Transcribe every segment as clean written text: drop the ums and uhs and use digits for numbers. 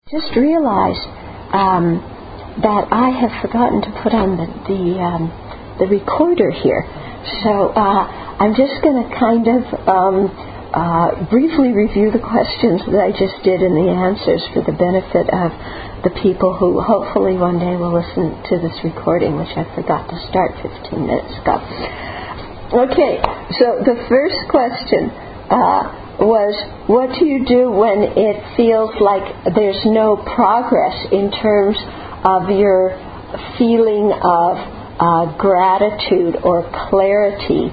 Just realized that I have forgotten to put on the recorder here. So I'm just going to kind of briefly review the questions that I just did and the answers for the benefit of the people who hopefully one day will listen to this recording, which I forgot to start 15 minutes ago. Okay, so the first question was, what do you do when it feels like there's no progress in terms of your feeling of gratitude or clarity,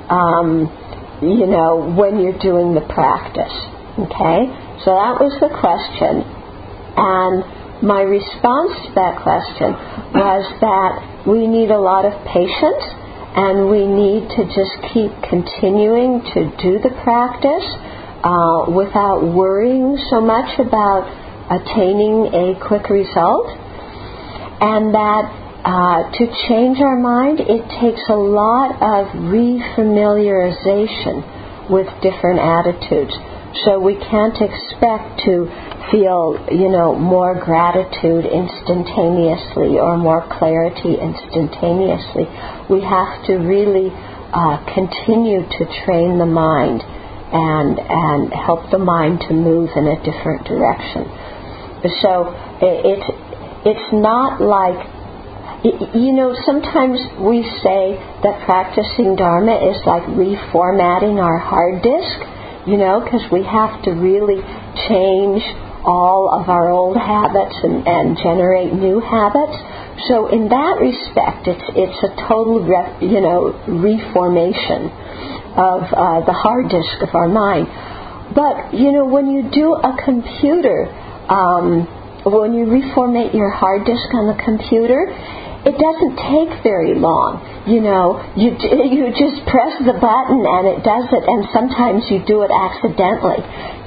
when you're doing the practice? Okay, so that was the question, and my response to that question was that we need a lot of patience, and we need to just keep continuing to do the practice without worrying so much about attaining a quick result, and that to change our mind, it takes a lot of refamiliarization with different attitudes. So we can't expect to feel, more gratitude instantaneously or more clarity instantaneously. We have to really continue to train the mind and help the mind to move in a different direction. So it's not like, sometimes we say that practicing Dharma is like reformatting our hard disk, because we have to really change all of our old habits and generate new habits. So in that respect, it's a total reformation of the hard disk of our mind. But when you do a computer, when you reformat your hard disk on the computer, it doesn't take very long. You just press the button and it does it, and sometimes you do it accidentally,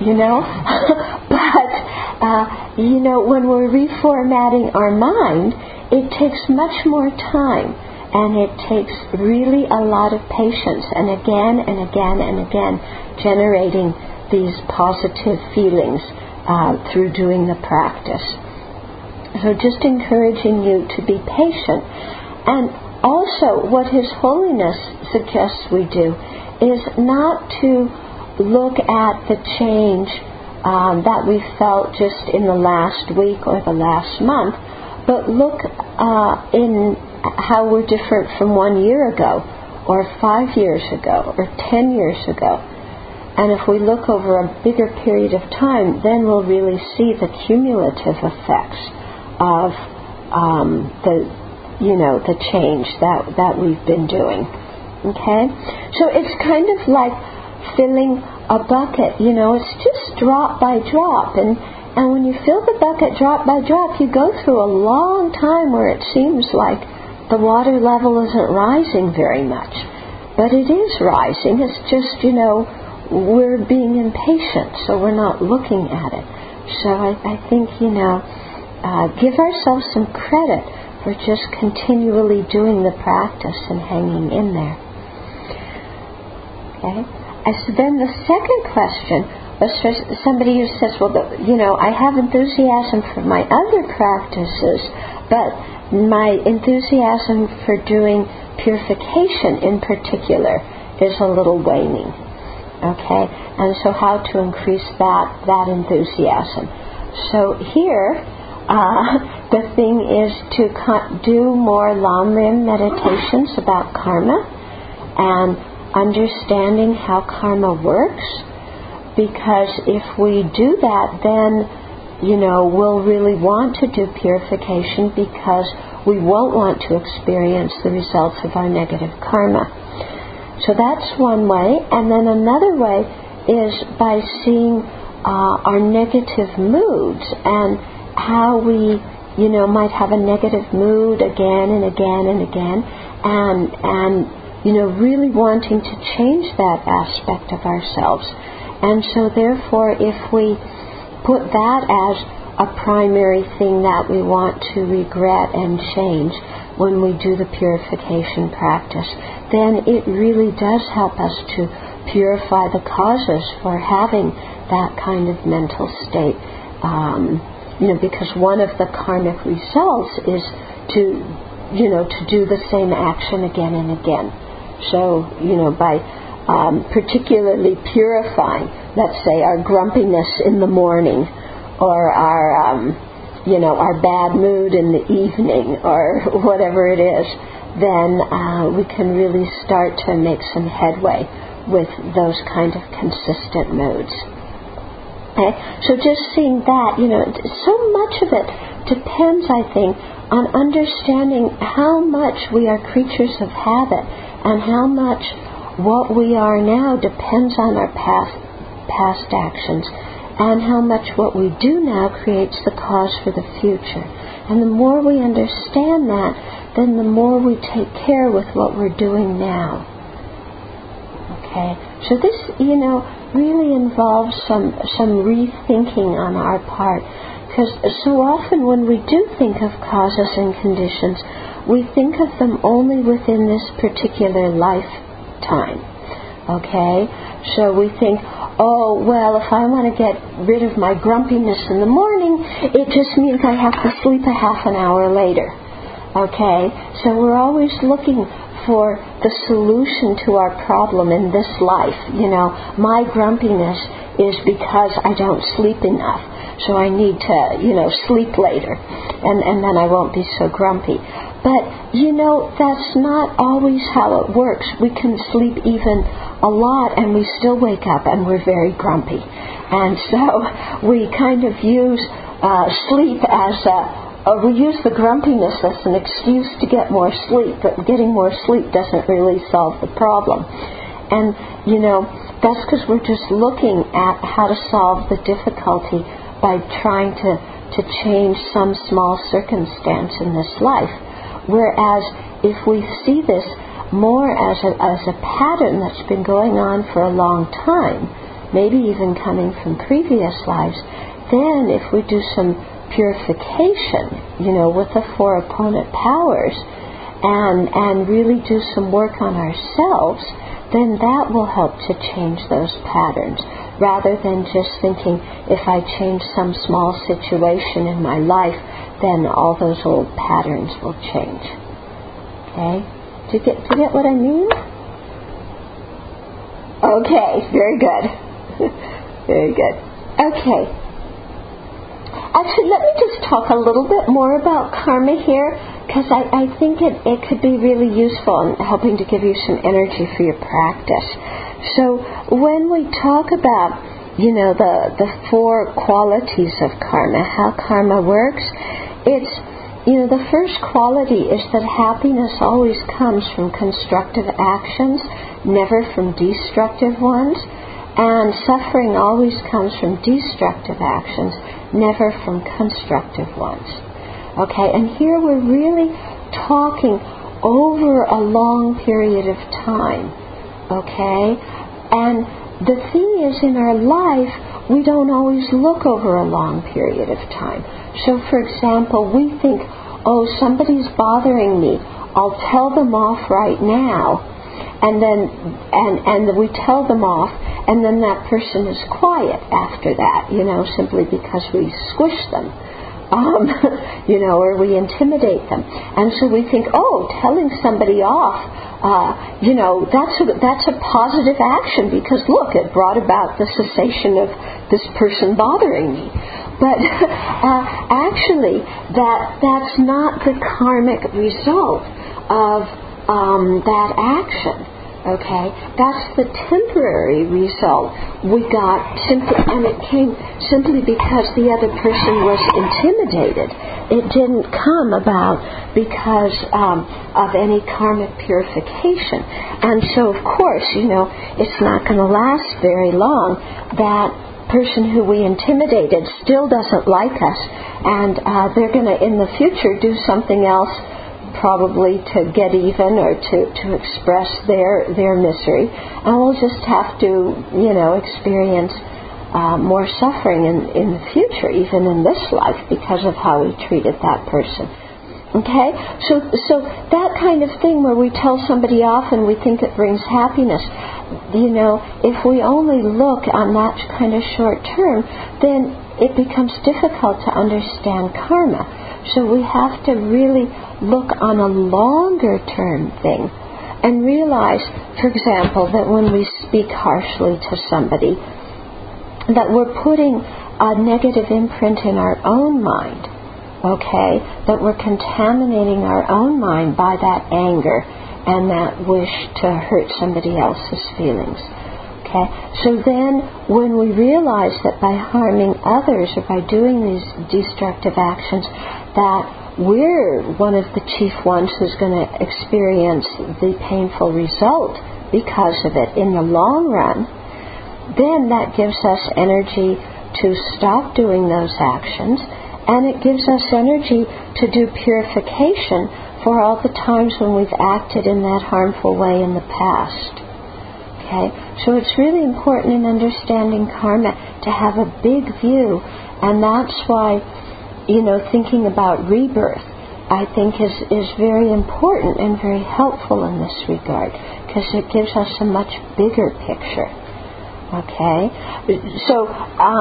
But, when we're reformatting our mind, it takes much more time, and it takes really a lot of patience, and again and again and again, generating these positive feelings through doing the practice. So just encouraging you to be patient. And also what His Holiness suggests we do is not to look at the change that we felt just in the last week or the last month, but look in how we're different from 1 year ago or 5 years ago or 10 years ago. And if we look over a bigger period of time, then we'll really see the cumulative effects of the change that we've been doing. Okay? So it's kind of like filling a bucket, it's just drop by drop. And when you fill the bucket drop by drop, you go through a long time where it seems like the water level isn't rising very much. But it is rising. It's just, we're being impatient, so we're not looking at it. So I think, give ourselves some credit for just continually doing the practice and hanging in there. Okay? And so then the second question was for somebody who says, well, I have enthusiasm for my other practices, but my enthusiasm for doing purification in particular is a little waning. Okay? And so how to increase that enthusiasm. So here, the thing is to do more Lamrim meditations about karma and understanding how karma works, because if we do that, then we'll really want to do purification, because we won't want to experience the results of our negative karma. So that's one way. And then another way is by seeing our negative moods and how we, might have a negative mood again and again and again, and really wanting to change that aspect of ourselves. And so therefore, if we put that as a primary thing that we want to regret and change when we do the purification practice, then it really does help us to purify the causes for having that kind of mental state because one of the karmic results is to do the same action again and again. So, by particularly purifying, let's say, our grumpiness in the morning, or our bad mood in the evening, or whatever it is, then we can really start to make some headway with those kind of consistent moods. Okay? So just seeing that, so much of it depends, I think, on understanding how much we are creatures of habit, and how much what we are now depends on our past actions, and how much what we do now creates the cause for the future. And the more we understand that, then the more we take care with what we're doing now. Okay? So this, really involves some rethinking on our part. Because so often when we do think of causes and conditions, we think of them only within this particular lifetime. Okay? So we think, oh, well, if I want to get rid of my grumpiness in the morning, it just means I have to sleep a half an hour later. Okay? So we're always looking for the solution to our problem in this life. My grumpiness is because I don't sleep enough. So I need to, sleep later. And then I won't be so grumpy. But, that's not always how it works. We can sleep even a lot and we still wake up and we're very grumpy. And so we kind of use sleep as we use the grumpiness as an excuse to get more sleep, but getting more sleep doesn't really solve the problem. And, that's because we're just looking at how to solve the difficulty by trying to change some small circumstance in this life. Whereas if we see this more as a pattern that's been going on for a long time, maybe even coming from previous lives, then if we do some purification, with the four opponent powers, and really do some work on ourselves, then that will help to change those patterns, rather than just thinking, if I change some small situation in my life, then all those old patterns will change. Okay? Do you get what I mean? Okay, very good. Very good. Okay. Actually, let me just talk a little bit more about karma here, because I think it could be really useful in helping to give you some energy for your practice. So when we talk about, the four qualities of karma, how karma works, it's, the first quality is that happiness always comes from constructive actions, never from destructive ones. And suffering always comes from destructive actions, never from constructive ones. Okay, and here we're really talking over a long period of time. Okay, and the thing is, in our life, we don't always look over a long period of time. So, for example, we think, oh, somebody's bothering me, I'll tell them off right now. And then we tell them off, and then that person is quiet after that, simply because we squish them, or we intimidate them. And so we think, oh, telling somebody off, that's a positive action, because look, it brought about the cessation of this person bothering me. But actually, that's not the karmic result of that action. Okay, that's the temporary result we got, and it came simply because the other person was intimidated. It didn't come about because of any karmic purification. And so, of course, it's not going to last very long. That person who we intimidated still doesn't like us, and they're going to, in the future, do something else, probably to get even or to express their misery, and we'll just have to experience more suffering in the future, even in this life, because of how we treated that person. Okay, so that kind of thing where we tell somebody off and we think it brings happiness, if we only look on that kind of short term, then it becomes difficult to understand karma. So we have to really look on a longer term thing and realize, for example, that when we speak harshly to somebody, that we're putting a negative imprint in our own mind, okay? That we're contaminating our own mind by that anger and that wish to hurt somebody else's feelings. Okay? So then when we realize that by harming others or by doing these destructive actions that we're one of the chief ones who's going to experience the painful result because of it in the long run, then that gives us energy to stop doing those actions, and it gives us energy to do purification for all the times when we've acted in that harmful way in the past. Okay? So it's really important in understanding karma to have a big view, and that's why, thinking about rebirth, I think is very important and very helpful in this regard, because it gives us a much bigger picture. Okay? So,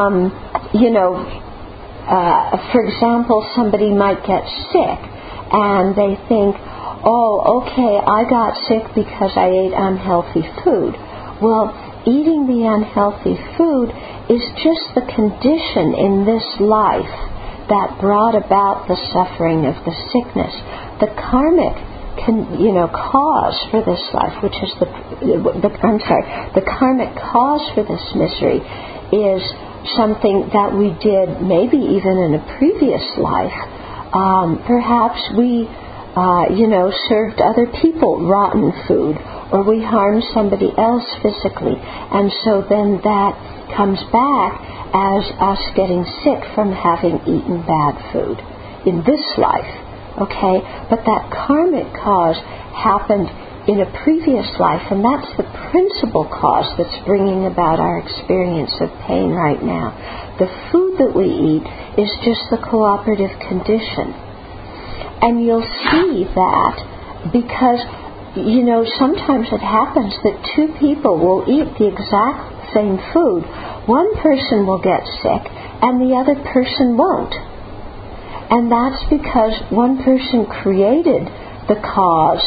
for example, somebody might get sick and they think, oh, okay, I got sick because I ate unhealthy food. Well, eating the unhealthy food is just the condition in this life that brought about the suffering of the sickness. The karmic cause for this life, which is the karmic cause for this misery is something that we did maybe even in a previous life. Perhaps we, served other people rotten food, or we harmed somebody else physically, and so then that comes back as us getting sick from having eaten bad food in this life. Okay, but that karmic cause happened in a previous life, and that's the principal cause that's bringing about our experience of pain right now. The food that we eat is just the cooperative condition. And you'll see that because, sometimes it happens that two people will eat the exact same food. One person will get sick and the other person won't. And that's because one person created the cause,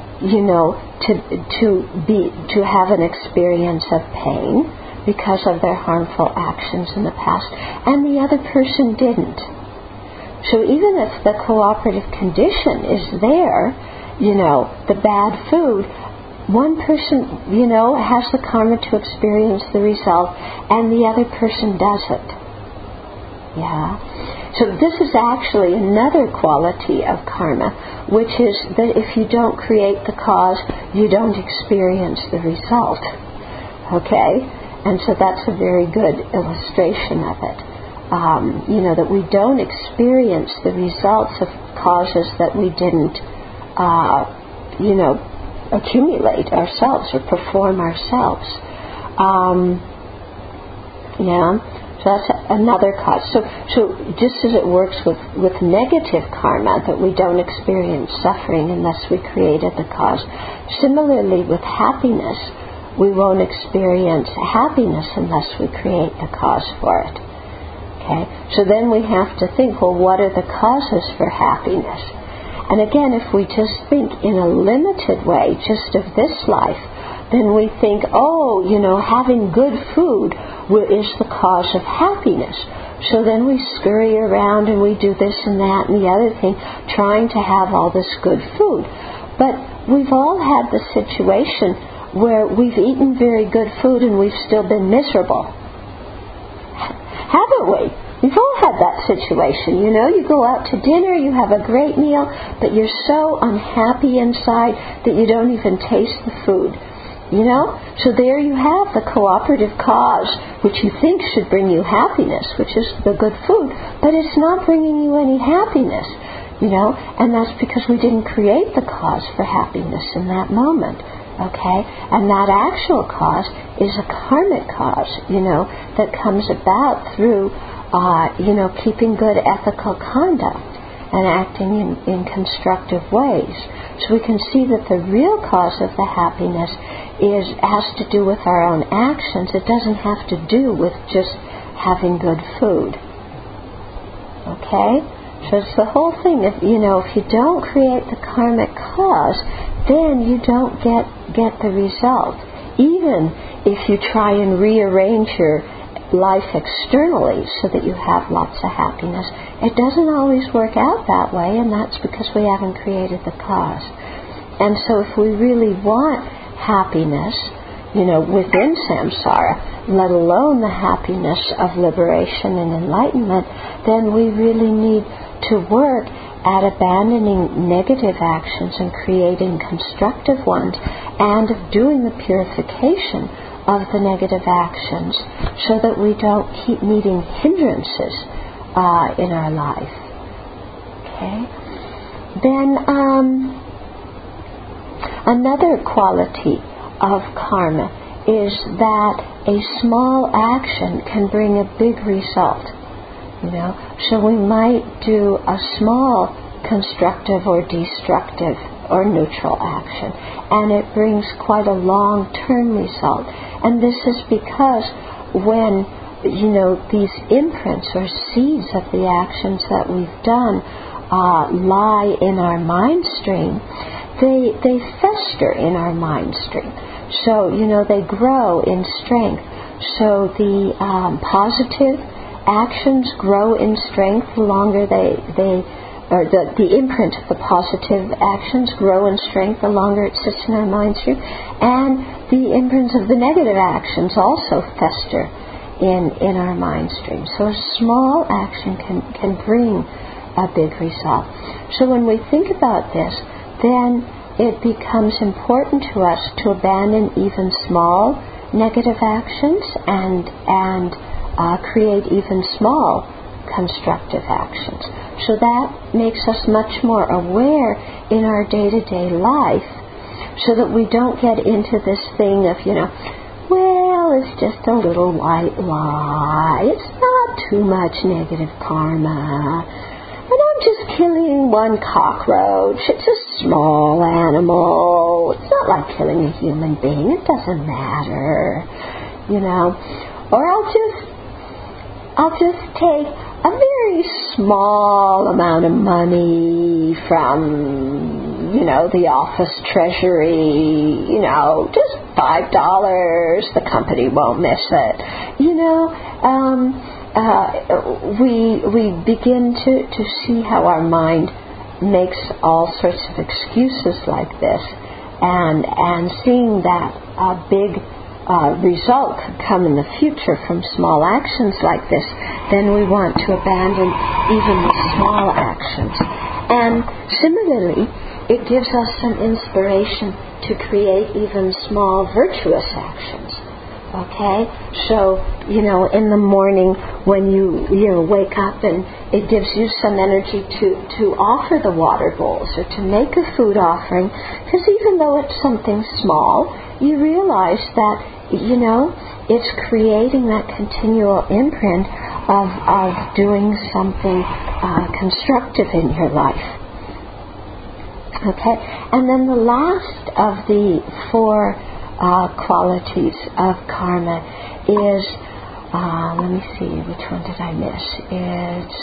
to have an experience of pain because of their harmful actions in the past, and the other person didn't. So even if the cooperative condition is there, the bad food, one person, has the karma to experience the result, and the other person doesn't. Yeah. So this is actually another quality of karma, which is that if you don't create the cause, you don't experience the result. Okay? And so that's a very good illustration of it. That we don't experience the results of causes that we didn't, accumulate ourselves or perform ourselves. So that's another cause. So just as it works with negative karma, that we don't experience suffering unless we created the cause, similarly with happiness, we won't experience happiness unless we create the cause for it. Okay? So then we have to think, well, what are the causes for happiness? And again, if we just think in a limited way, just of this life, then we think, having good food is the cause of happiness. So then we scurry around and we do this and that and the other thing, trying to have all this good food. But we've all had the situation where we've eaten very good food and we've still been miserable. Haven't we? We've all had that situation, You go out to dinner, you have a great meal, but you're so unhappy inside that you don't even taste the food. So there you have the cooperative cause, which you think should bring you happiness, which is the good food, but it's not bringing you any happiness, and that's because we didn't create the cause for happiness in that moment, okay? And that actual cause is a karmic cause, that comes about through, keeping good ethical conduct and acting in constructive ways. So we can see that the real cause of the happiness has to do with our own actions. It doesn't have to do with just having good food. Okay? So it's the whole thing. If you don't create the karmic cause, then you don't get the result. Even if you try and rearrange your life externally so that you have lots of happiness, it doesn't always work out that way, and that's because we haven't created the cause. And so if we really want happiness, within samsara, let alone the happiness of liberation and enlightenment, then we really need to work at abandoning negative actions and creating constructive ones, and of doing the purification of the negative actions so that we don't keep meeting hindrances in our life. Okay? Then another quality of karma is that a small action can bring a big result. So we might do a small constructive or destructive or neutral action, and it brings quite a long-term result. And this is because when these imprints or seeds of the actions that we've done lie in our mind stream, they fester in our mind stream. So they grow in strength. So the positive actions grow in strength the longer the imprint of the positive actions grow in strength the longer it sits in our mind stream, and the imprints of the negative actions also fester in our mind stream. So a small action can bring a big result. So when we think about this, then it becomes important to us to abandon even small negative actions and create even small constructive actions. So that makes us much more aware in our day-to-day life, so that we don't get into this thing of, well, it's just a little white lie. It's not too much negative karma. And I'm just killing one cockroach. It's a small animal. It's not like killing a human being. It doesn't matter. Or I'll just take a very small amount of money from, the office treasury, just $5. The company won't miss it. We begin to see how our mind makes all sorts of excuses like this, and seeing that a big result could come in the future from small actions like this, then we want to abandon even the small actions. And similarly, it gives us some inspiration to create even small virtuous actions. Okay? So, in the morning when you wake up, and it gives you some energy to offer the water bowls or to make a food offering, because even though it's something small, you realize that, it's creating that continual imprint of doing something constructive in your life. Okay? And then the last of the four qualities of karma is, let me see, which one did I miss? It's,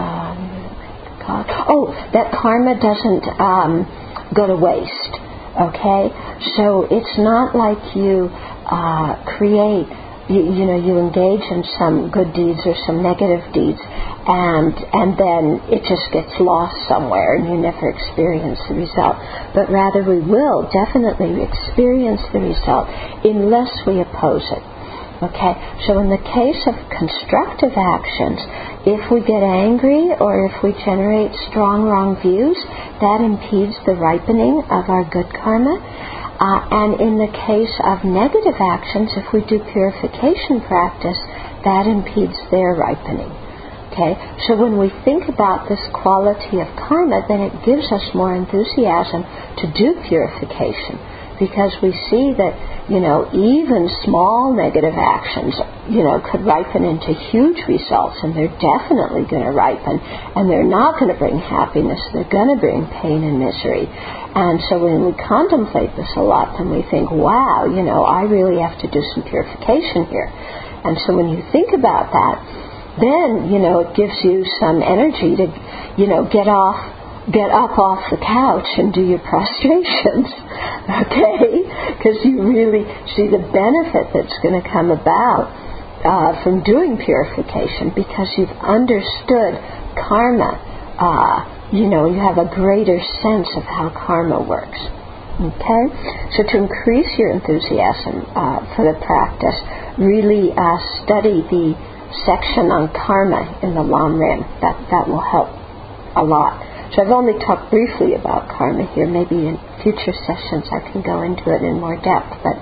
that karma doesn't go to waste. Okay? So it's not like you create, you engage in some good deeds or some negative deeds, and then it just gets lost somewhere and you never experience the result. But rather we will definitely experience the result unless we oppose it. Okay? So in the case of constructive actions, if we get angry or if we generate strong wrong views, that impedes the ripening of our good karma. And in the case of negative actions, if we do purification practice, that impedes their ripening. Okay? So when we think about this quality of karma, then it gives us more enthusiasm to do purification, because we see that, even small negative actions, could ripen into huge results, and they're definitely going to ripen, and they're not going to bring happiness, they're going to bring pain and misery. And so when we contemplate this a lot, then we think, wow, I really have to do some purification here. And so when you think about that, then, it gives you some energy to, get up off the couch and do your prostrations, okay? Because you really see the benefit that's going to come about from doing purification, because you've understood karma. You have a greater sense of how karma works. Okay? So to increase your enthusiasm for the practice, really study the section on karma in the Lamrim. That will help a lot. So I've only talked briefly about karma here. Maybe in future sessions I can go into it in more depth. But,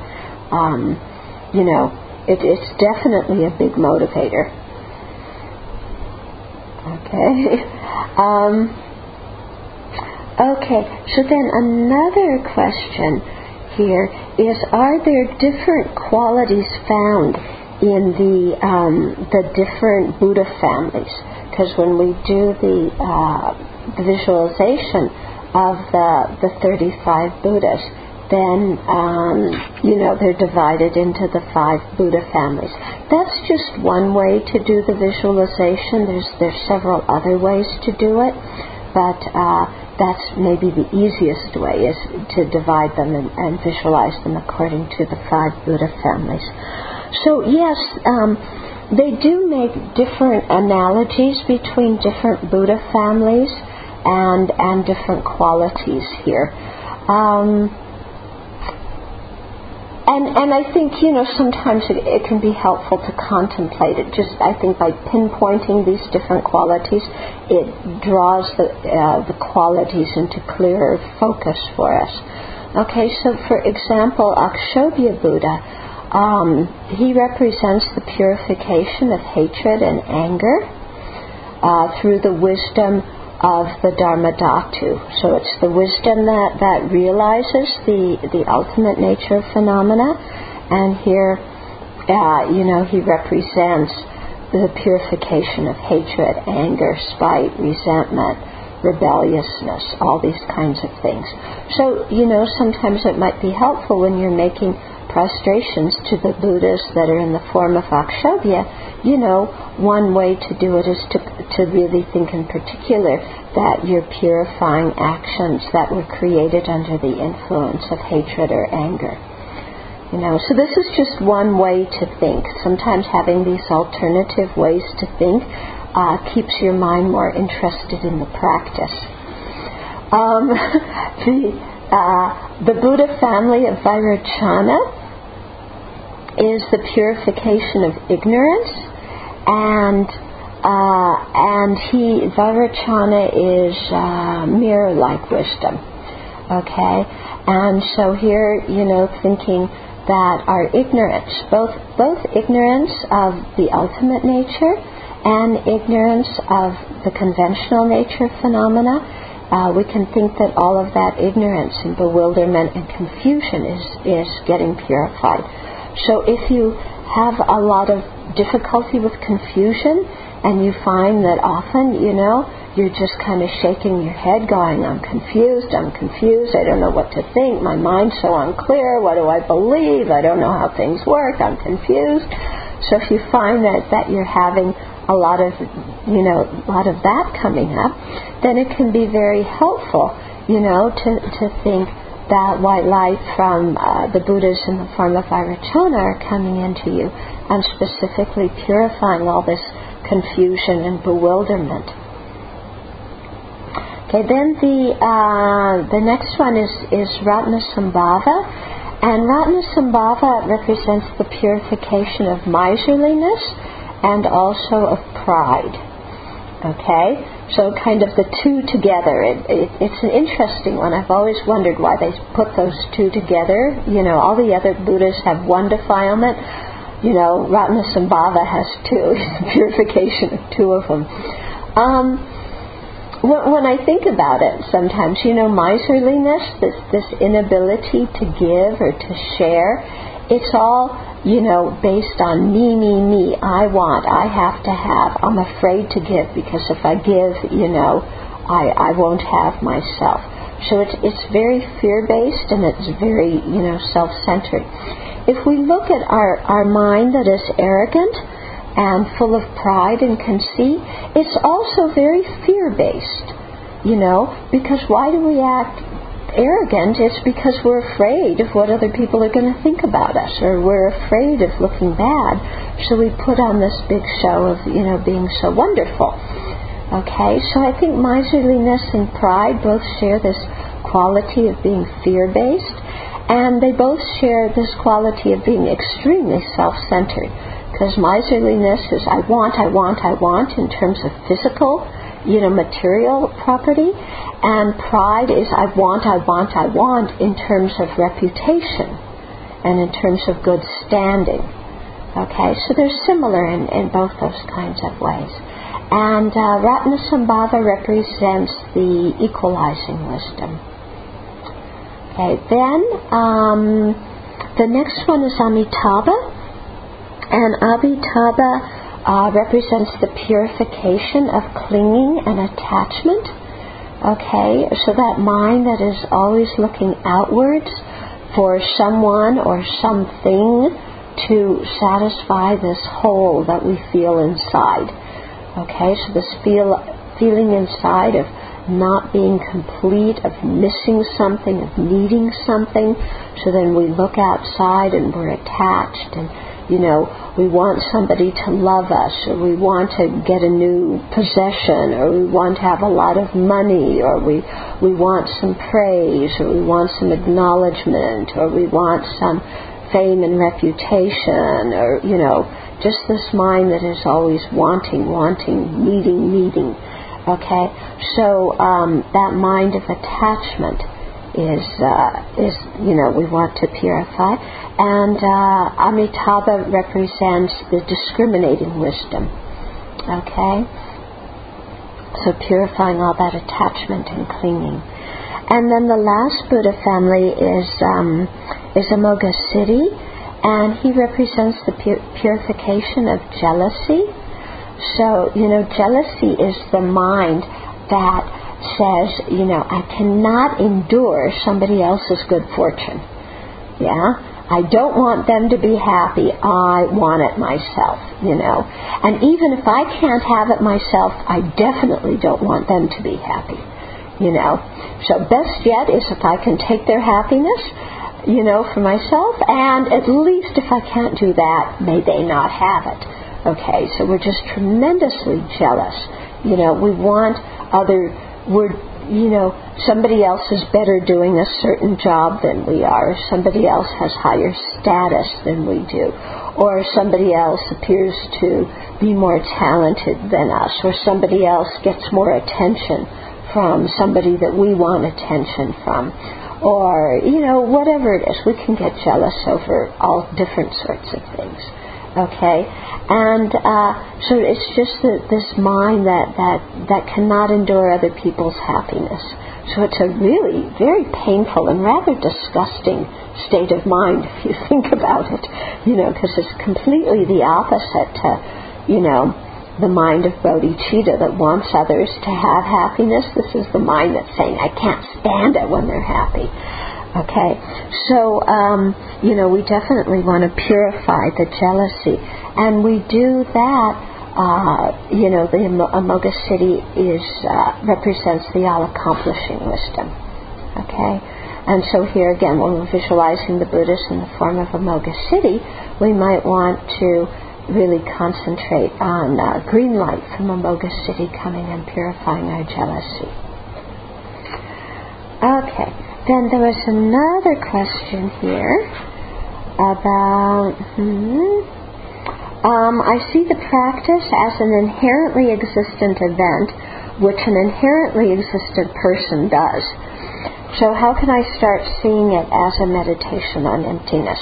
it's definitely a big motivator. Okay. Okay, so then another question here is, are there different qualities found in the different Buddha families? Because when we do the visualization of the 35 Buddhas, then, they're divided into the 5 Buddha families. That's just one way to do the visualization. There's several other ways to do it, but that's maybe the easiest way, is to divide them and visualize them according to the 5 Buddha families. So yes, they do make different analogies between different Buddha families and different qualities here. And I think, sometimes it can be helpful to contemplate it. Just, I think, by pinpointing these different qualities, it draws the qualities into clearer focus for us. Okay, so for example, Akshobhya Buddha, he represents the purification of hatred and anger through the wisdom of the Dharmadhatu. So it's the wisdom that realizes the ultimate nature of phenomena, and here, he represents the purification of hatred, anger, spite, resentment, rebelliousness, all these kinds of things. So, sometimes it might be helpful when you're making prostrations to the Buddhas that are in the form of Akshobhya. One way to do it is to really think in particular that you're purifying actions that were created under the influence of hatred or anger. So this is just one way to think. Sometimes having these alternative ways to think keeps your mind more interested in the practice. The Buddha family of Vairocana is the purification of ignorance, and Vairocana is mirror-like wisdom. Okay, and so here, thinking that our ignorance, both ignorance of the ultimate nature and ignorance of the conventional nature of phenomena, we can think that all of that ignorance and bewilderment and confusion is getting purified. So if you have a lot of difficulty with confusion, and you find that often, you're just kind of shaking your head going, I'm confused, I don't know what to think, my mind's so unclear, what do I believe, I don't know how things work, I'm confused. So if you find that you're having a lot of that coming up, then it can be very helpful, to think that white light from the Buddhas in the form of Vairocana are coming into you and specifically purifying all this confusion and bewilderment. Okay, then the next one is Ratnasambhava, and Ratnasambhava represents the purification of miserliness and also of pride. Okay, so kind of the two together. It's an interesting one. I've always wondered why they put those two together. All the other Buddhas have one defilement. Ratnasambhava has two. It's the purification of two of them. When I think about it, sometimes, miserliness, this inability to give or to share, it's all, based on me, I want, I have to have, I'm afraid to give, because if I give, I won't have myself. So it's very fear-based, and it's very, self-centered. If we look at our mind that is arrogant, and full of pride and conceit, it's also very fear-based, because why do we act arrogant? It's because we're afraid of what other people are going to think about us, or we're afraid of looking bad, so we put on this big show of, being so wonderful. Okay, so I think miserliness and pride both share this quality of being fear-based, and they both share this quality of being extremely self-centered, because miserliness is I want in terms of physical, material property, and pride is I want in terms of reputation and in terms of good standing. Okay, so they're similar in both those kinds of ways. And Ratnasambhava represents the equalizing wisdom. Okay, then the next one is Amitabha, and Amitabha represents the purification of clinging and attachment. Okay, so that mind that is always looking outwards for someone or something to satisfy this hole that we feel inside. Okay, so this feeling inside of not being complete, of missing something, of needing something. So then we look outside and we're attached, and we want somebody to love us, or we want to get a new possession, or we want to have a lot of money, or we want some praise, or we want some acknowledgement, or we want some fame and reputation, or just this mind that is always wanting, needing. Okay, so that mind of attachment is we want to purify, and Amitabha represents the discriminating wisdom. Okay, so purifying all that attachment and clinging. And then the last Buddha family is Amoghasiddhi, and he represents the purification of jealousy. So, jealousy is the mind that says, I cannot endure somebody else's good fortune. Yeah? I don't want them to be happy. I want it myself, And even if I can't have it myself, I definitely don't want them to be happy, So best yet is if I can take their happiness, for myself, and at least if I can't do that, may they not have it. Okay, so we're just tremendously jealous. We want somebody else is better doing a certain job than we are, or somebody else has higher status than we do, or somebody else appears to be more talented than us, or somebody else gets more attention from somebody that we want attention from, or, whatever it is. We can get jealous over all different sorts of things. Okay, and so it's just this mind that cannot endure other people's happiness. So it's a really very painful and rather disgusting state of mind if you think about it, because it's completely the opposite to, the mind of bodhicitta that wants others to have happiness. This is the mind that's saying, I can't stand it when they're happy. Okay, so, we definitely want to purify the jealousy. And we do that, the Amoghasiddhi represents the all-accomplishing wisdom. Okay, and so here again, when we're visualizing the Buddhas in the form of Amoghasiddhi, we might want to really concentrate on green light from Amoghasiddhi coming and purifying our jealousy. Okay. Then there was another question here about, I see the practice as an inherently existent event which an inherently existent person does. So how can I start seeing it as a meditation on emptiness?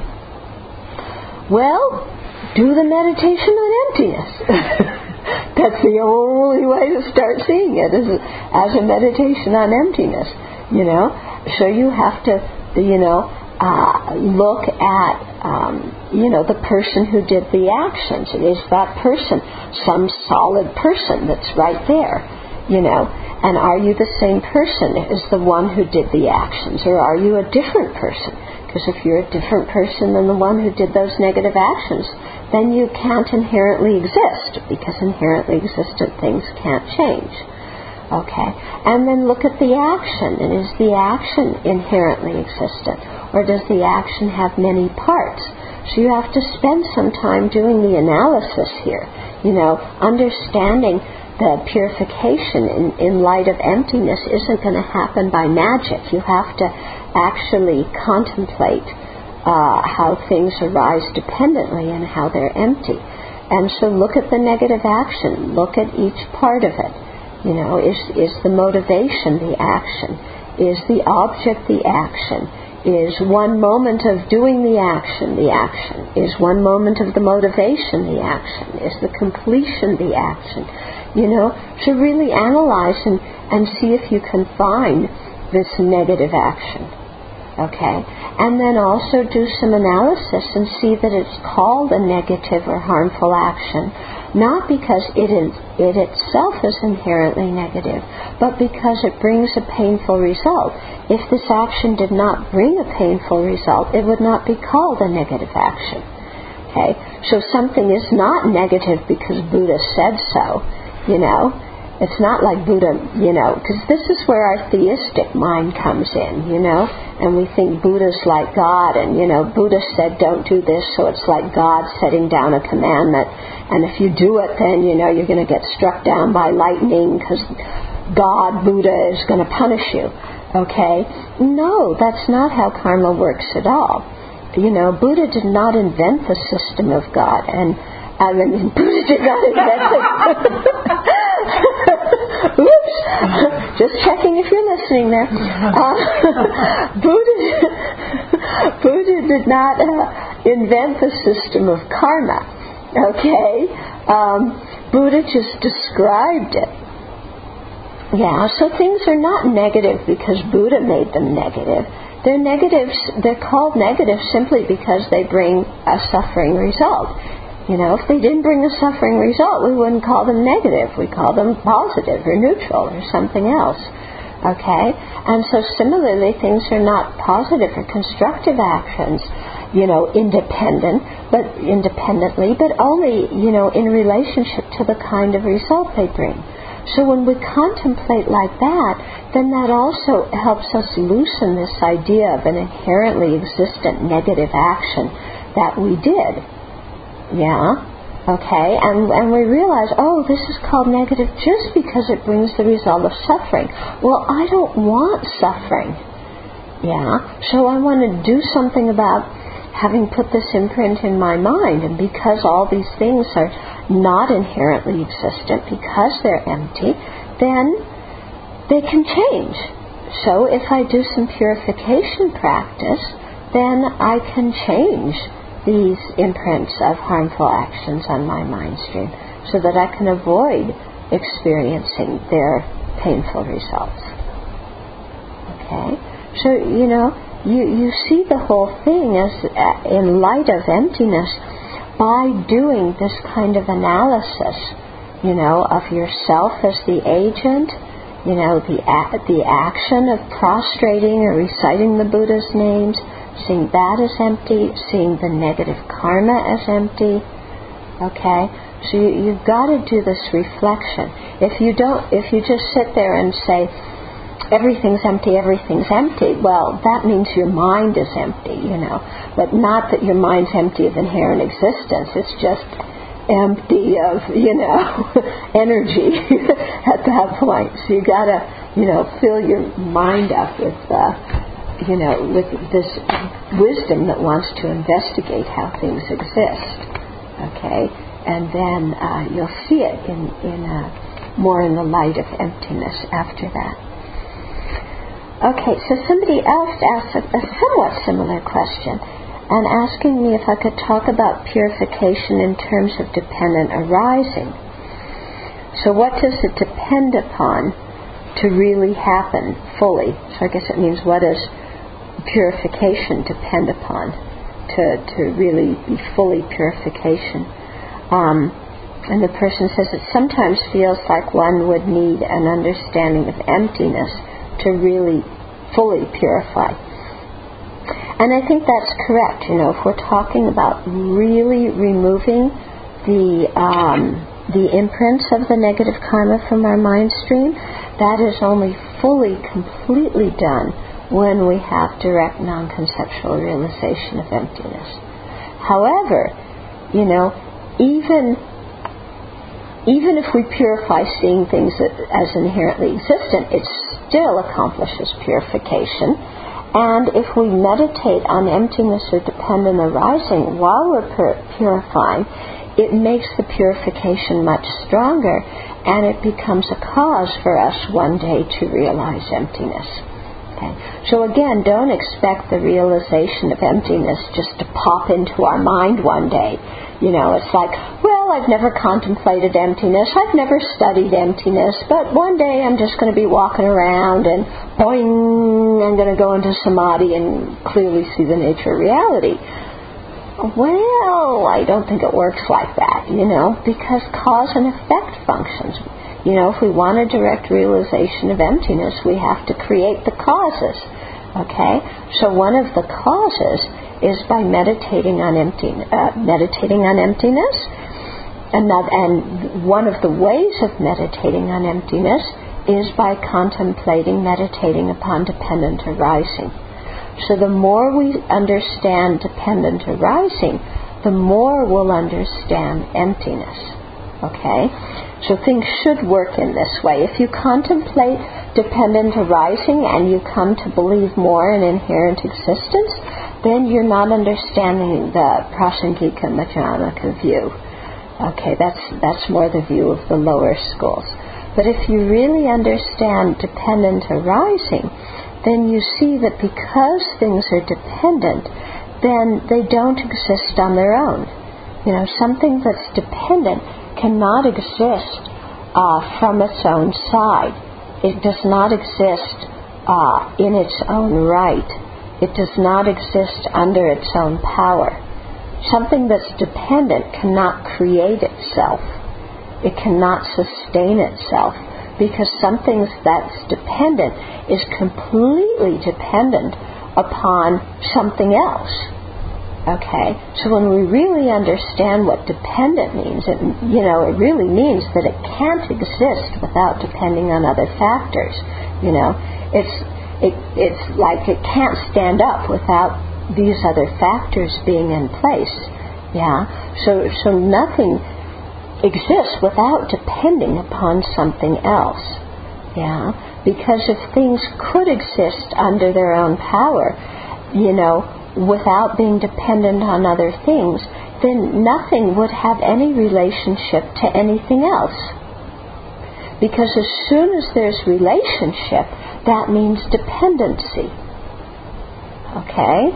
Well, do the meditation on emptiness. That's the only way to start seeing it, is as a meditation on emptiness, So you have to, look at, the person who did the actions. Is that person some solid person that's right there, And are you the same person as the one who did the actions, or are you a different person? Because if you're a different person than the one who did those negative actions, then you can't inherently exist, because inherently existent things can't change. Okay? And then look at the action. And is the action inherently existent, or does the action have many parts? So you have to spend some time doing the analysis here, understanding the purification in light of emptiness isn't going to happen by magic. You have to actually contemplate how things arise dependently and how they're empty. And so look at the negative action. Look at each part of it. Is the motivation the action? Is the object the action? Is one moment of doing the action the action? Is one moment of the motivation the action? Is the completion the action? To really analyze and see if you can find this negative action. Okay? And then also do some analysis and see that it's called a negative or harmful action, not because it itself is inherently negative, but because it brings a painful result. If this action did not bring a painful result, it would not be called a negative action. Okay? So something is not negative because Buddha said so, It's not like Buddha, because this is where our theistic mind comes in, and we think Buddha's like God, and, Buddha said don't do this, so it's like God setting down a commandment, and if you do it, then, you're going to get struck down by lightning because God, Buddha, is going to punish you, okay? No, that's not how karma works at all. Buddha did not invent the system of God, and Buddha did not invent it. Oops! Just checking if you're listening there. Buddha did not invent the system of karma. Okay? Buddha just described it. Yeah, so things are not negative because Buddha made them negative. They're negatives. They're called negative simply because they bring a suffering result. If they didn't bring a suffering result, we wouldn't call them negative. We call them positive or neutral or something else. Okay? And so similarly, things are not positive or constructive actions, independently, but only, in relationship to the kind of result they bring. So when we contemplate like that, then that also helps us loosen this idea of an inherently existent negative action that we did. Yeah, okay, and we realize, this is called negative just because it brings the result of suffering. Well, I don't want suffering. Yeah, so I want to do something about having put this imprint in my mind, and because all these things are not inherently existent, because they're empty, then they can change. So if I do some purification practice, then I can change these imprints of harmful actions on my mind stream so that I can avoid experiencing their painful results. Okay? So, you see the whole thing as in light of emptiness by doing this kind of analysis, of yourself as the agent, the action of prostrating or reciting the Buddha's names, seeing that as empty, seeing the negative karma as empty. Okay? So you've got to do this reflection. If you just sit there and say, everything's empty, well, that means your mind is empty, But not that your mind's empty of inherent existence. It's just empty of, energy at that point. So you got to, fill your mind up with with this wisdom that wants to investigate how things exist, okay? And then you'll see it in more in the light of emptiness after that. Okay, so somebody else asked a somewhat similar question, and asking me if I could talk about purification in terms of dependent arising. So what does it depend upon to really happen fully? So I guess it means what does purification depend upon to really be fully purification. And the person says it sometimes feels like one would need an understanding of emptiness to really fully purify. And I think that's correct. If we're talking about really removing the imprints of the negative karma from our mind stream, that is only fully, completely done when we have direct non-conceptual realization of emptiness. However, even if we purify seeing things as inherently existent, it still accomplishes purification. And if we meditate on emptiness or dependent arising while we're purifying, it makes the purification much stronger, and it becomes a cause for us one day to realize emptiness. Okay? So again, don't expect the realization of emptiness just to pop into our mind one day. It's like, well, I've never contemplated emptiness, I've never studied emptiness, but one day I'm just going to be walking around and boing, I'm going to go into samadhi and clearly see the nature of reality. Well, I don't think it works like that, because cause and effect functions. If we want a direct realization of emptiness, we have to create the causes. Okay? So one of the causes is by meditating on emptiness. And one of the ways of meditating on emptiness is by meditating upon dependent arising. So the more we understand dependent arising, the more we'll understand emptiness. Okay? So things should work in this way. If you contemplate dependent arising and you come to believe more in inherent existence, then you're not understanding the Prasangika Madhyamaka view. Okay, that's more the view of the lower schools. But if you really understand dependent arising, then you see that because things are dependent, then they don't exist on their own. Something that's dependent cannot exist from its own side. It does not exist in its own right. It does not exist under its own power. Something that's dependent cannot create itself. It cannot sustain itself, because something that's dependent is completely dependent upon something else. Okay? So when we really understand what dependent means, it really means that it can't exist without depending on other factors. It's like it can't stand up without these other factors being in place. Yeah? So nothing exists without depending upon something else. Yeah? Because if things could exist under their own power, without being dependent on other things, then nothing would have any relationship to anything else. Because as soon as there's relationship, that means dependency. Okay?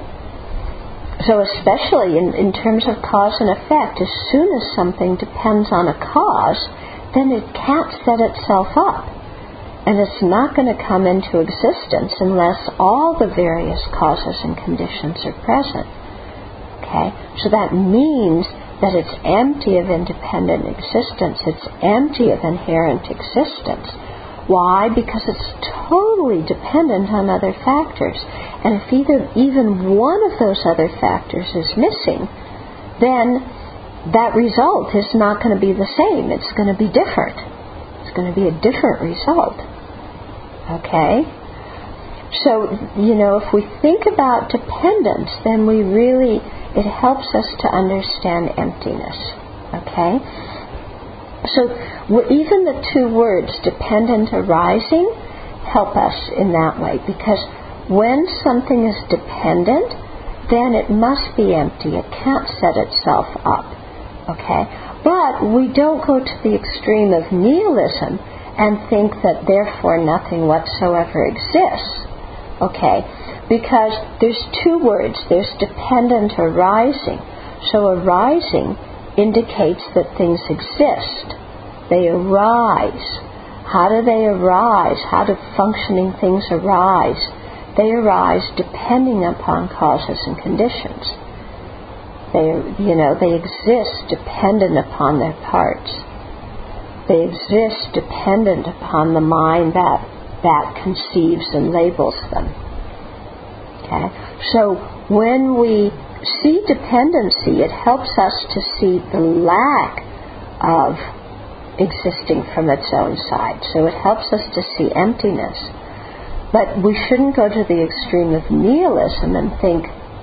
So especially in terms of cause and effect, as soon as something depends on a cause, then it can't set itself up. And it's not going to come into existence unless all the various causes and conditions are present. Okay? So that means that it's empty of independent existence. It's empty of inherent existence. Why? Because it's totally dependent on other factors. And if even one of those other factors is missing, then that result is not going to be the same. It's going to be different. It's going to be a different result. Okay? So, if we think about dependence, then it helps us to understand emptiness. Okay? So, even the two words, dependent arising, help us in that way. Because when something is dependent, then it must be empty. It can't set itself up. Okay? But we don't go to the extreme of nihilism and think that therefore nothing whatsoever exists. Okay? Because there's two words. There's dependent arising. So arising indicates that things exist. They arise. How do they arise? How do functioning things arise? They arise depending upon causes and conditions. They exist dependent upon their parts. They exist dependent upon the mind that conceives and labels them. Okay? So when we see dependency, it helps us to see the lack of existing from its own side. So it helps us to see emptiness. But we shouldn't go to the extreme of nihilism and think,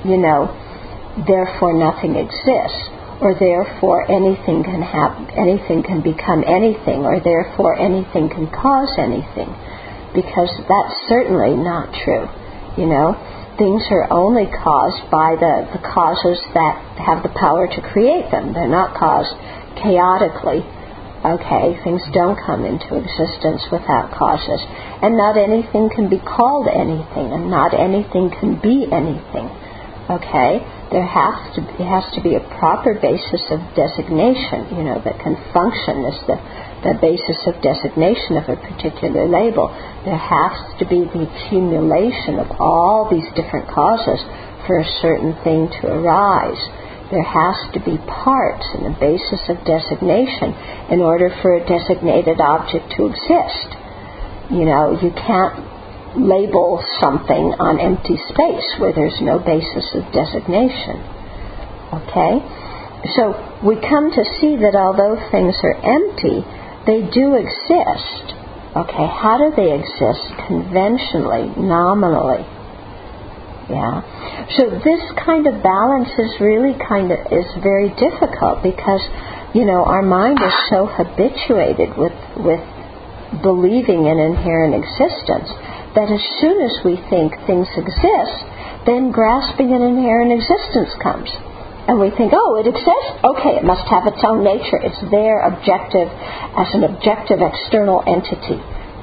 therefore nothing exists, or therefore anything can become anything, or therefore anything can cause anything, because that's certainly not true. Things are only caused by the causes that have the power to create them. They're not caused chaotically. Okay, things don't come into existence without causes, and not anything can be called anything, and not anything can be anything. Okay, there has to be a proper basis of designation, that can function as the basis of designation of a particular label. There has to be the accumulation of all these different causes for a certain thing to arise. There has to be parts and a basis of designation in order for a designated object to exist. You can't label something on empty space where there's no basis of designation. Okay? So we come to see that although things are empty, they do exist. Okay, how do they exist? Conventionally, nominally. Yeah. So this kind of balance is really is very difficult because, our mind is so habituated with believing in inherent existence that as soon as we think things exist, then grasping an inherent existence comes. And we think, oh, it exists? Okay, it must have its own nature. It's there objective as an objective external entity,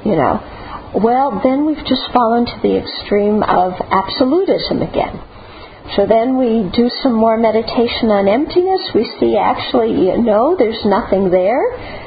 Well, then we've just fallen to the extreme of absolutism again. So then we do some more meditation on emptiness. We see actually, there's nothing there,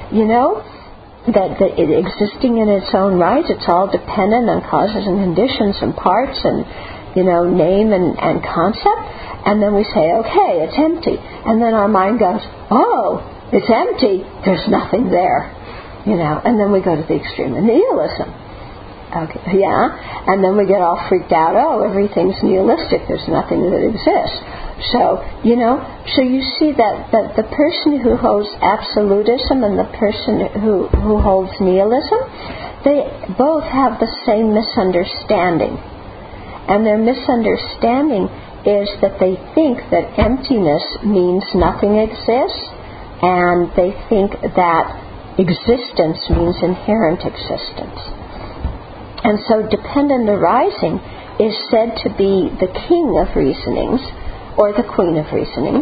that it existing in its own right. It's all dependent on causes and conditions and parts and, name and concept. And then we say, okay, it's empty. And then our mind goes, oh, it's empty. There's nothing there, And then we go to the extreme of nihilism. Okay, yeah. And then we get all freaked out. Oh, everything's nihilistic. There's nothing that exists. So, so you see that the person who holds absolutism and the person who holds nihilism, they both have the same misunderstanding. And their misunderstanding is that they think that emptiness means nothing exists, and they think that existence means inherent existence. And so dependent arising is said to be the king of reasonings, or the queen of reasonings,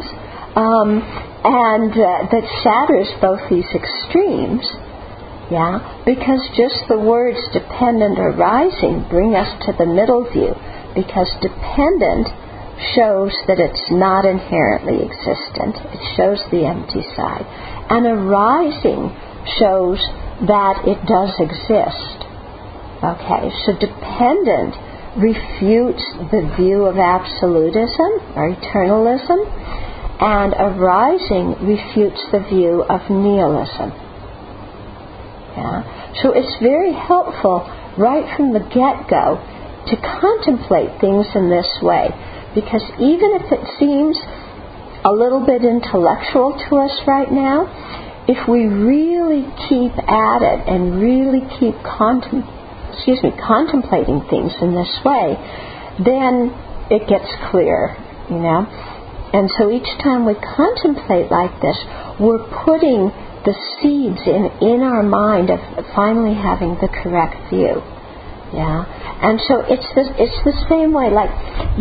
and that shatters both these extremes, because just the words dependent arising bring us to the middle view, because dependent shows that it's not inherently existent. It shows the empty side. And arising shows that it does exist. Okay, so dependent refutes the view of absolutism or eternalism, and arising refutes the view of nihilism. Yeah? So it's very helpful right from the get-go to contemplate things in this way, because even if it seems a little bit intellectual to us right now, if we really keep at it and really keep contemplating things in this way, then it gets clear, And so each time we contemplate like this, we're putting the seeds in our mind of finally having the correct view. Yeah, and so it's the same way, like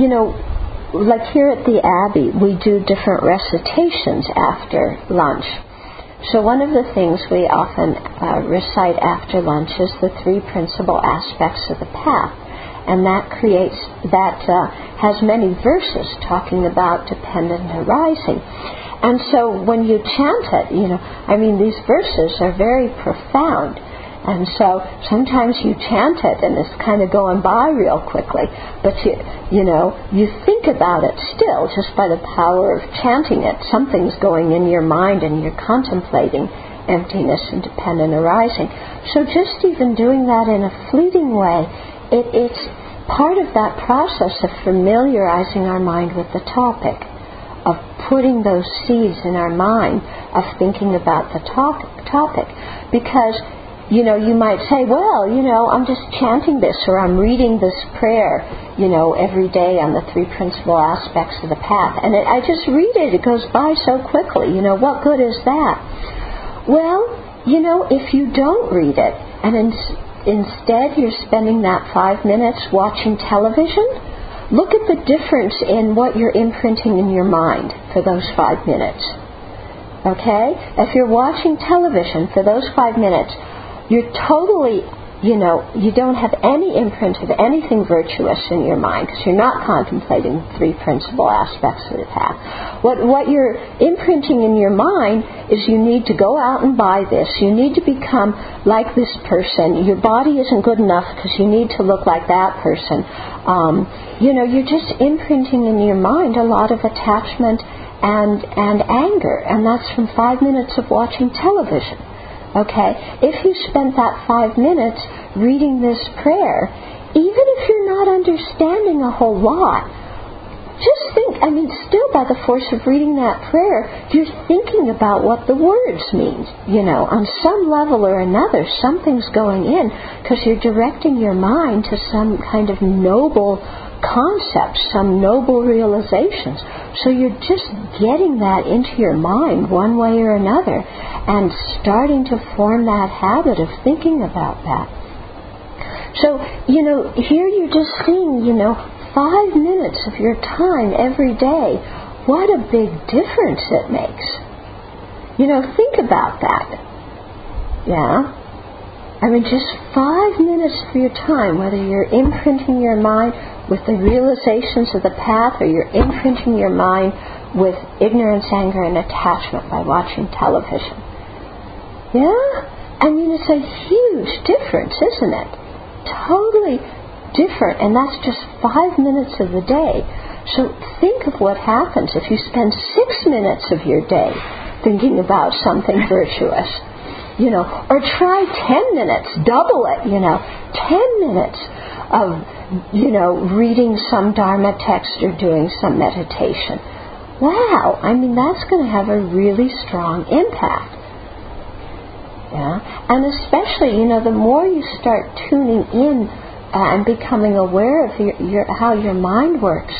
here at the Abbey, we do different recitations after lunch. So one of the things we often recite after lunch is the three principal aspects of the path, and that has many verses talking about dependent arising. And so when you chant it, these verses are very profound, And so sometimes you chant it and it's kind of going by real quickly, but you think about it still just by the power of chanting it. Something's going in your mind and you're contemplating emptiness and dependent arising. So just even doing that in a fleeting way, it's part of that process of familiarizing our mind with the topic, of putting those seeds in our mind, of thinking about the topic. Because you might say, well, I'm just chanting this, or I'm reading this prayer, every day on the 3 principal aspects of the path. And I just read it. It goes by so quickly. What good is that? Well, if you don't read it, and instead you're spending that 5 minutes watching television, look at the difference in what you're imprinting in your mind for those 5 minutes. Okay? If you're watching television for those 5 minutes, you're totally, you don't have any imprint of anything virtuous in your mind because you're not contemplating the 3 principal aspects of the path. What you're imprinting in your mind is you need to go out and buy this. You need to become like this person. Your body isn't good enough because you need to look like that person. You're just imprinting in your mind a lot of attachment and anger, and that's from 5 minutes of watching television. Okay, if you spent that 5 minutes reading this prayer, even if you're not understanding a whole lot, just think, still by the force of reading that prayer, you're thinking about what the words mean. On some level or another, something's going in because you're directing your mind to some kind of noble concepts, some noble realizations. So you're just getting that into your mind one way or another and starting to form that habit of thinking about that. So, here you're just seeing, 5 minutes of your time every day. What a big difference it makes. Think about that. Yeah? Just 5 minutes of your time, whether you're imprinting your mind with the realizations of the path or you're imprinting your mind with ignorance, anger, and attachment by watching television. Yeah? It's a huge difference, isn't it? Totally different, and that's just 5 minutes of the day. So think of what happens if you spend 6 minutes of your day thinking about something virtuous. Or try 10 minutes, double it, 10 minutes of, reading some Dharma text or doing some meditation. Wow, that's going to have a really strong impact. Yeah, and especially, the more you start tuning in and becoming aware of how your mind works,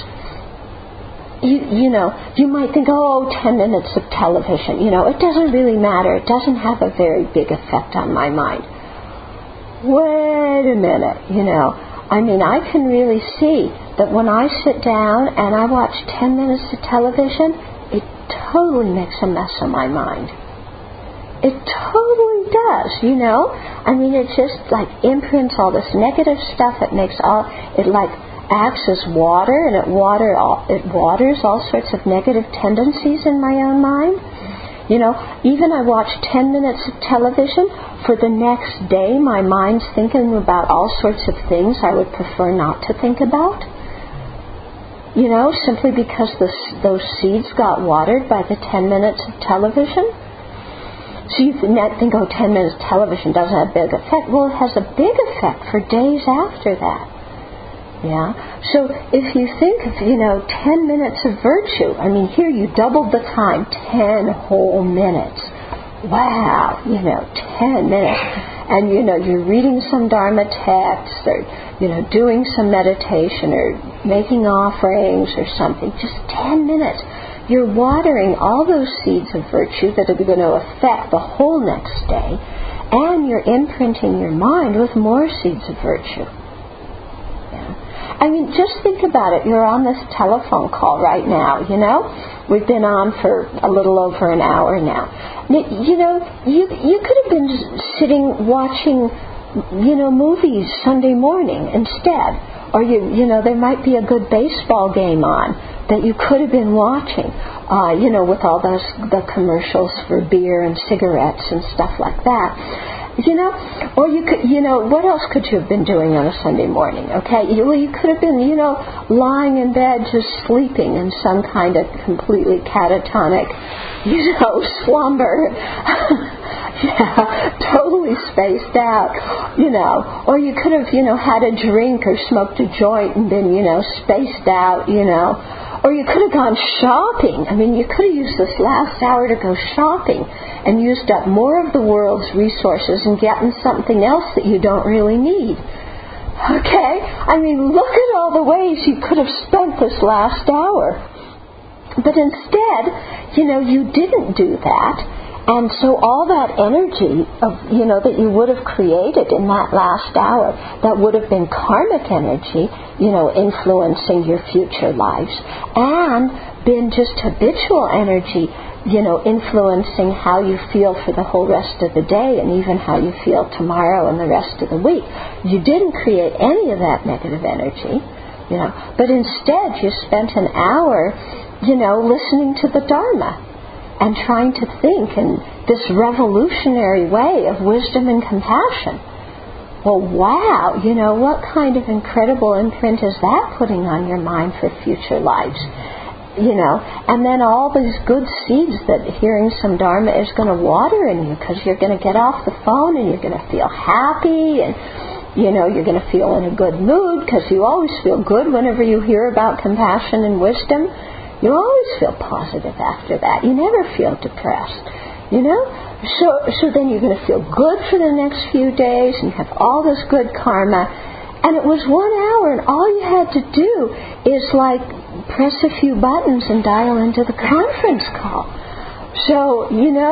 you might think, 10 minutes of television, it doesn't really matter. It doesn't have a very big effect on my mind. Wait a minute, I can really see that when I sit down and I watch 10 minutes of television, it totally makes a mess of my mind. It totally does, it just imprints all this negative stuff. It acts as water, and it waters all sorts of negative tendencies in my own mind. Even I watch 10 minutes of television, for the next day my mind's thinking about all sorts of things I would prefer not to think about. Simply because those seeds got watered by the 10 minutes of television. So you might think, 10 minutes of television doesn't have a big effect. Well, it has a big effect for days after that. Yeah. So if you think of, 10 minutes of virtue, here you doubled the time, 10 whole minutes. Wow, 10 minutes. And, you're reading some Dharma text or, doing some meditation or making offerings or something. Just 10 minutes. You're watering all those seeds of virtue that are going to affect the whole next day, and you're imprinting your mind with more seeds of virtue. Just think about it. You're on this telephone call right now, We've been on for a little over an hour now. You could have been sitting watching, movies Sunday morning instead. Or, there might be a good baseball game on that you could have been watching, with all the commercials for beer and cigarettes and stuff like that. Or you could, what else could you have been doing on a Sunday morning, okay? You could have been, lying in bed just sleeping in some kind of completely catatonic, slumber. Yeah, totally spaced out, Or you could have, had a drink or smoked a joint and been, spaced out, Or you could have gone shopping. I mean, you could have used this last hour to go shopping and used up more of the world's resources and gotten something else that you don't really need. Okay? I mean, look at all the ways you could have spent this last hour. But instead, you didn't do that. And so all that energy of, that you would have created in that last hour, that would have been karmic energy, influencing your future lives, and been just habitual energy, influencing how you feel for the whole rest of the day and even how you feel tomorrow and the rest of the week. You didn't create any of that negative energy, but instead you spent an hour, listening to the Dharma and trying to think in this revolutionary way of wisdom and compassion. Well, wow, what kind of incredible imprint is that putting on your mind for future lives? And then all these good seeds that hearing some Dharma is going to water in you, because you're going to get off the phone and you're going to feel happy, and you're going to feel in a good mood, because you always feel good whenever you hear about compassion and wisdom. You always feel positive after that. You never feel depressed, So then you're going to feel good for the next few days and have all this good karma. And it was 1 hour, and all you had to do is press a few buttons and dial into the conference call. So,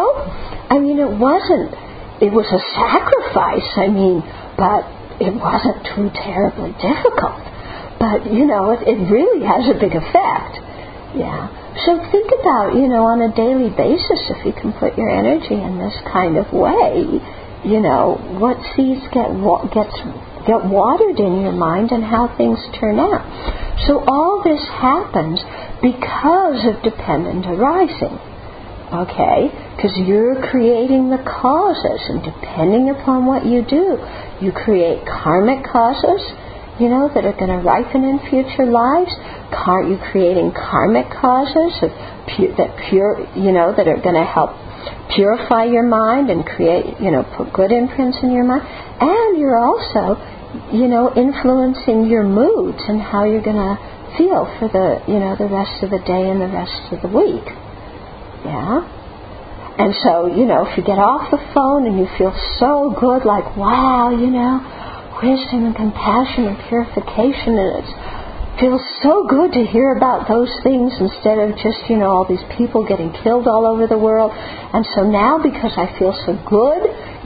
it was a sacrifice, but it wasn't too terribly difficult. But, it really has a big effect. Yeah. So think about, on a daily basis, if you can put your energy in this kind of way, what seeds get watered in your mind and how things turn out. So all this happens because of dependent arising. Okay? Because you're creating the causes, and depending upon what you do, you create karmic causes, that are going to ripen in future lives. You're creating karmic causes that are going to help purify your mind and create, put good imprints in your mind. And you're also, influencing your moods and how you're going to feel for the rest of the day and the rest of the week. Yeah? And so, if you get off the phone and you feel so good, wow, wisdom and compassion and purification, and it feels so good to hear about those things instead of just, all these people getting killed all over the world. And so now, because I feel so good,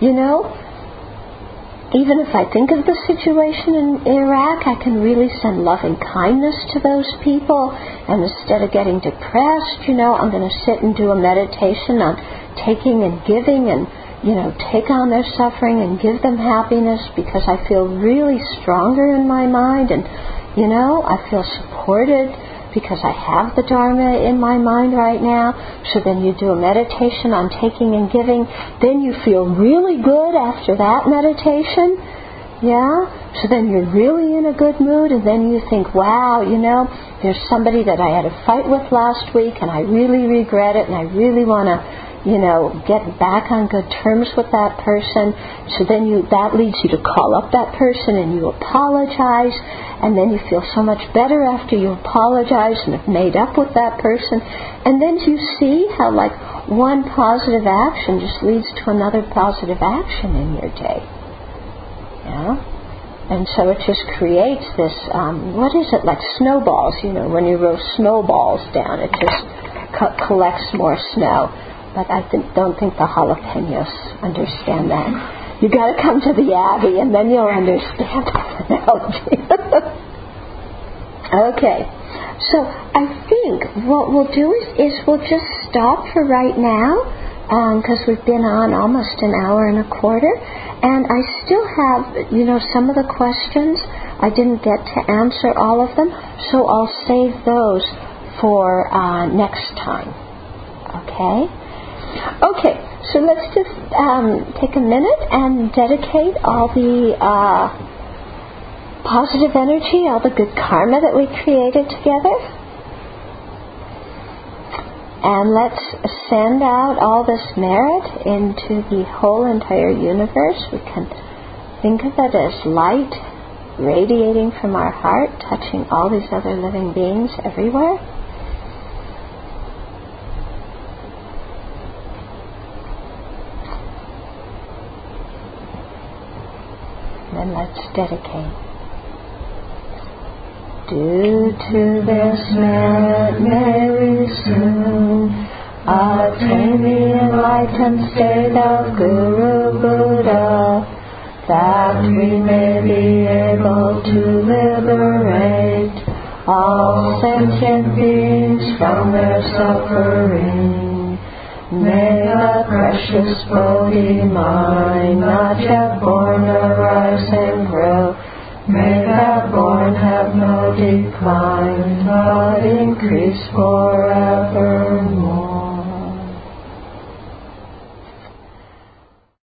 even if I think of the situation in Iraq, I can really send loving kindness to those people. And instead of getting depressed, I'm going to sit and do a meditation on taking and giving and take on their suffering and give them happiness, because I feel really stronger in my mind, and, I feel supported because I have the Dharma in my mind right now. So then you do a meditation on taking and giving. Then you feel really good after that meditation. Yeah? So then you're really in a good mood, and then you think, wow, there's somebody that I had a fight with last week, and I really regret it, and I really want to get back on good terms with that person. So then that leads you to call up that person and you apologize, and then you feel so much better after you apologize and have made up with that person. And then you see how one positive action just leads to another positive action in your day. Yeah? And so it just creates this, snowballs, when you roll snowballs down, it just collects more snow. But I don't think the jalapenos understand that. You got to come to the Abbey, and then you'll understand the analogy. Okay, so I think what we'll do is we'll just stop for right now, because we've been on almost an hour and a quarter, and I still have, some of the questions. I didn't get to answer all of them, so I'll save those for next time. Okay? Okay, So let's just take a minute and dedicate all the positive energy, all the good karma that we created together. And let's send out all this merit into the whole entire universe. We can think of it as light radiating from our heart, touching all these other living beings everywhere. And then let's dedicate. Due to this merit, may we soon attain the enlightened state of Guru Buddha, that we may be able to liberate all sentient beings from their suffering. May the precious Bodhi mind, not yet born, arise and grow. May that born have no decline, but increase forever